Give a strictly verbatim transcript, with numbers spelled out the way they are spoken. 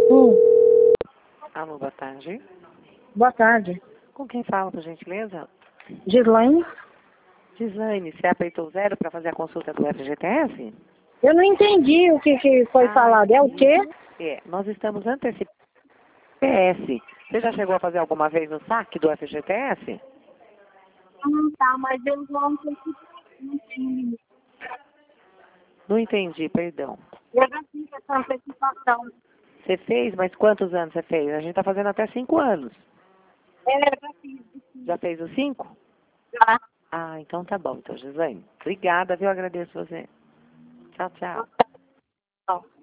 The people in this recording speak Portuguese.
Hum, Alô, boa tarde. boa tarde. Com quem fala, por gentileza? Gislaine? Gislaine, você apertou zero para fazer a consulta do F G T S? Eu não entendi o que, que foi Ah, falado. É o quê? É, nós estamos antecipando o F G T S. Você já chegou a fazer alguma vez no saque do F G T S? Não tá, mas eu não entendi. Não entendi, perdão. Eu já fiz essa antecipação. Você fez, mas quantos anos você fez? A gente está fazendo até cinco anos. É, eu já fiz. Já fez os cinco? Já. Ah, então tá bom, então, Gislaine. Obrigada, viu? Eu agradeço você. Tchau, tchau. Tá.